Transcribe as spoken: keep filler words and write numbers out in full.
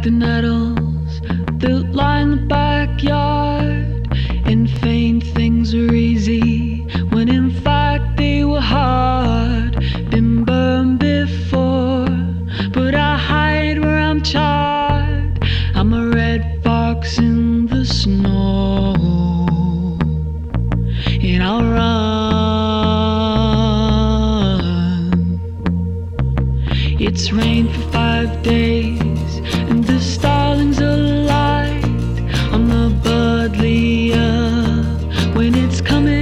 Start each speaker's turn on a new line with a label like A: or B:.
A: the nettles that line the backyard, and faint things are easy when in fact they were hard. Been burned before, but I hide where I'm charred. I'm a red fox in the snow, and I'll run. It's rained for five days, and the starlings are light on the Buddleia when it's coming